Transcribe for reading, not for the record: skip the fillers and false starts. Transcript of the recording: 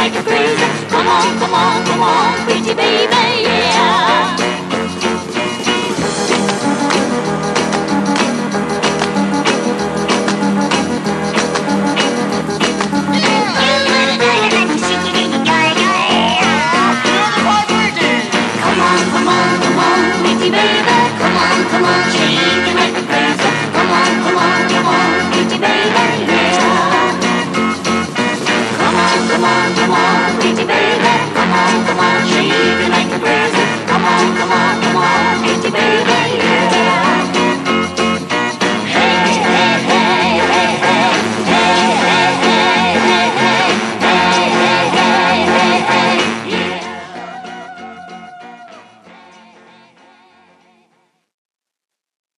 like a crazy. Come on, come on, come on, pretty baby, yeah. Pretty baby, come on, shake it like a crazy. Come on, pretty baby, yeah. Come on, pretty baby, come on, shake it like a crazy. Come on, pretty baby.